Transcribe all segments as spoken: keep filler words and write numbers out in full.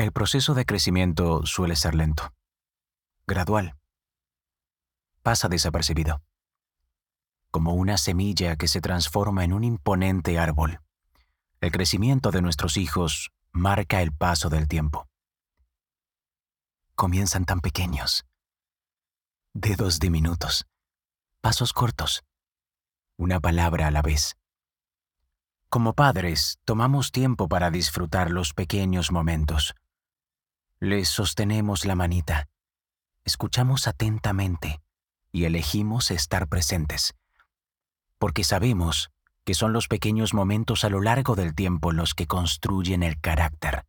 El proceso de crecimiento suele ser lento, gradual. Pasa desapercibido, como una semilla que se transforma en un imponente árbol. El crecimiento de nuestros hijos marca el paso del tiempo. Comienzan tan pequeños, dedos diminutos, pasos cortos, una palabra a la vez. Como padres, tomamos tiempo para disfrutar los pequeños momentos. Les sostenemos la manita, escuchamos atentamente y elegimos estar presentes, porque sabemos que son los pequeños momentos a lo largo del tiempo los que construyen el carácter.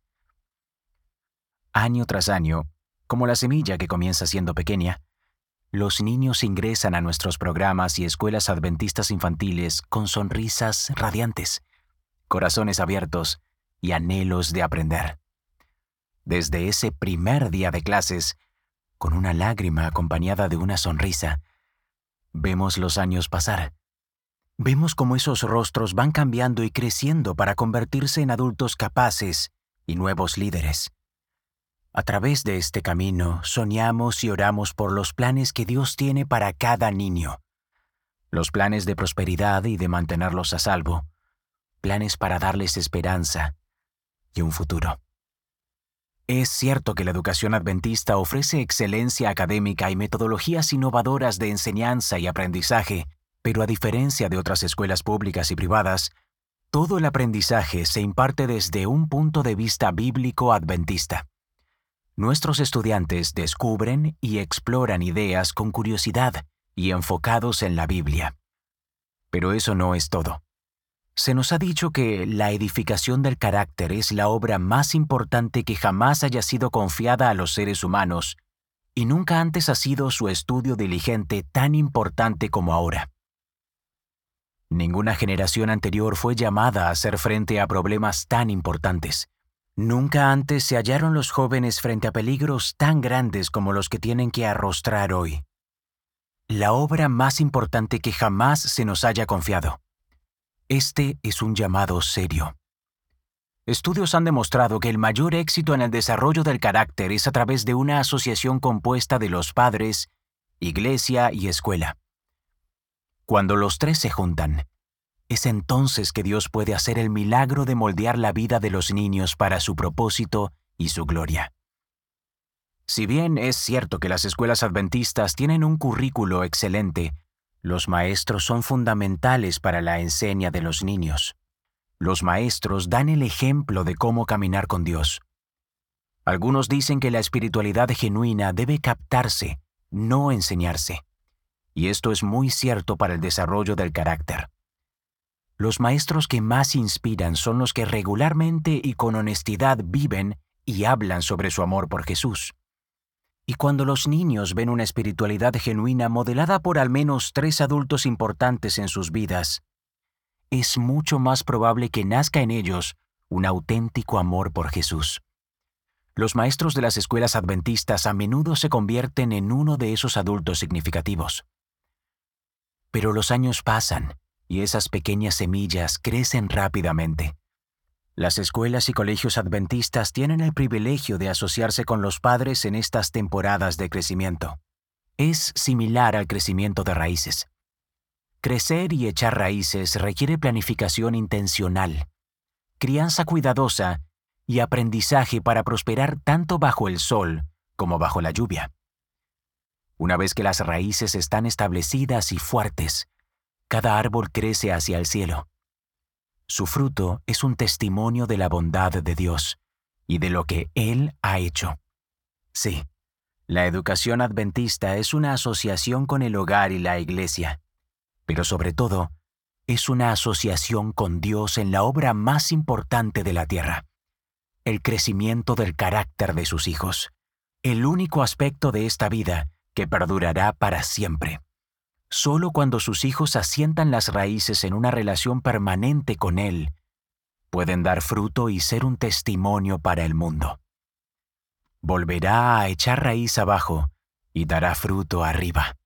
Año tras año, como la semilla que comienza siendo pequeña, los niños ingresan a nuestros programas y escuelas adventistas infantiles con sonrisas radiantes, corazones abiertos y anhelos de aprender. Desde ese primer día de clases, con una lágrima acompañada de una sonrisa, vemos los años pasar. Vemos cómo esos rostros van cambiando y creciendo para convertirse en adultos capaces y nuevos líderes. A través de este camino, soñamos y oramos por los planes que Dios tiene para cada niño. Los planes de prosperidad y de mantenerlos a salvo. Planes para darles esperanza y un futuro. Es cierto que la educación adventista ofrece excelencia académica y metodologías innovadoras de enseñanza y aprendizaje, pero a diferencia de otras escuelas públicas y privadas, todo el aprendizaje se imparte desde un punto de vista bíblico adventista. Nuestros estudiantes descubren y exploran ideas con curiosidad y enfocados en la Biblia. Pero eso no es todo. Se nos ha dicho que la edificación del carácter es la obra más importante que jamás haya sido confiada a los seres humanos, y nunca antes ha sido su estudio diligente tan importante como ahora. Ninguna generación anterior fue llamada a hacer frente a problemas tan importantes. Nunca antes se hallaron los jóvenes frente a peligros tan grandes como los que tienen que arrostrar hoy. La obra más importante que jamás se nos haya confiado. Este es un llamado serio. Estudios han demostrado que el mayor éxito en el desarrollo del carácter es a través de una asociación compuesta de los padres, iglesia y escuela. Cuando los tres se juntan, es entonces que Dios puede hacer el milagro de moldear la vida de los niños para su propósito y su gloria. Si bien es cierto que las escuelas adventistas tienen un currículo excelente, los maestros son fundamentales para la enseña de los niños. Los maestros dan el ejemplo de cómo caminar con Dios. Algunos dicen que la espiritualidad genuina debe captarse, no enseñarse. Y esto es muy cierto para el desarrollo del carácter. Los maestros que más inspiran son los que regularmente y con honestidad viven y hablan sobre su amor por Jesús. Y cuando los niños ven una espiritualidad genuina modelada por al menos tres adultos importantes en sus vidas, es mucho más probable que nazca en ellos un auténtico amor por Jesús. Los maestros de las escuelas adventistas a menudo se convierten en uno de esos adultos significativos. Pero los años pasan y esas pequeñas semillas crecen rápidamente. Las escuelas y colegios adventistas tienen el privilegio de asociarse con los padres en estas temporadas de crecimiento. Es similar al crecimiento de raíces. Crecer y echar raíces requiere planificación intencional, crianza cuidadosa y aprendizaje para prosperar tanto bajo el sol como bajo la lluvia. Una vez que las raíces están establecidas y fuertes, cada árbol crece hacia el cielo. Su fruto es un testimonio de la bondad de Dios y de lo que Él ha hecho. Sí, la educación adventista es una asociación con el hogar y la iglesia, pero sobre todo, es una asociación con Dios en la obra más importante de la tierra, el crecimiento del carácter de sus hijos, el único aspecto de esta vida que perdurará para siempre. Solo cuando sus hijos asientan las raíces en una relación permanente con Él, pueden dar fruto y ser un testimonio para el mundo. Volverá a echar raíz abajo y dará fruto arriba.